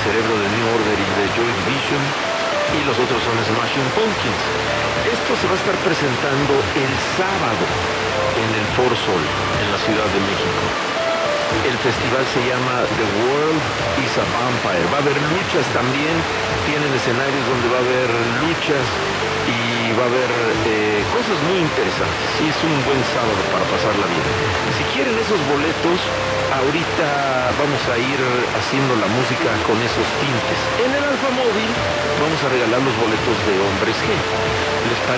Cerebro de New Order y de Joy Division, y los otros son Smashing Pumpkins. Esto se va a estar presentando el sábado en el Foro Sol, en la Ciudad de México. El festival se llama The World is a Vampire. Va a haber luchas también, tienen escenarios donde va a haber luchas y va a haber cosas muy interesantes. Sí, es un buen sábado para pasarla bien. Si quieren esos boletos, ahorita vamos a ir haciendo la música con esos tintes. En el Alfa Móvil vamos a regalar los boletos de Hombres G. ¿Les parece?